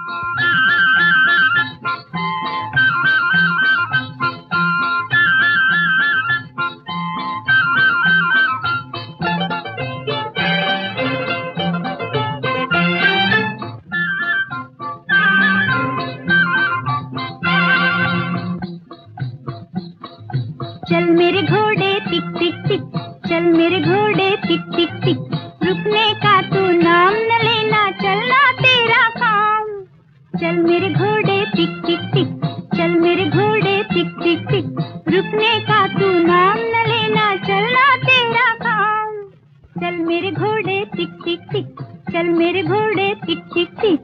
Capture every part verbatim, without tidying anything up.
चल मेरे घोड़े टिक टिक टिक, चल मेरे घोड़े टिक टिक टिक, रुकने का तू नाम न लेना, चलना तेरा काम। चल मेरे घोड़े टिक टिक टिक, चल मेरे घोड़े टिक टिक टिक, रुकने का तू नाम न लेना, चलना तेरा काम। चल मेरे घोड़े टिक टिक टिक, चल मेरे घोड़े टिक टिक टिक।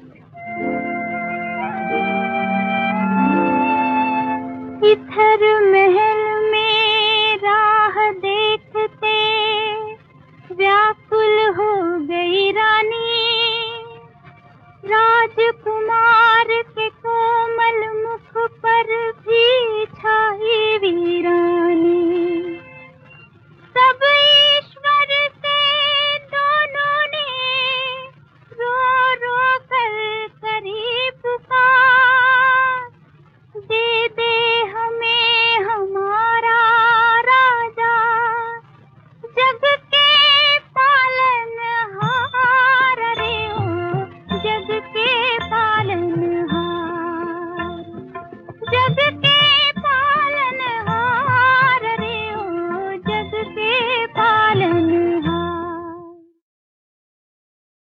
इधर महल में राह देखते व्याकुल हो गई रानी, राजकुमार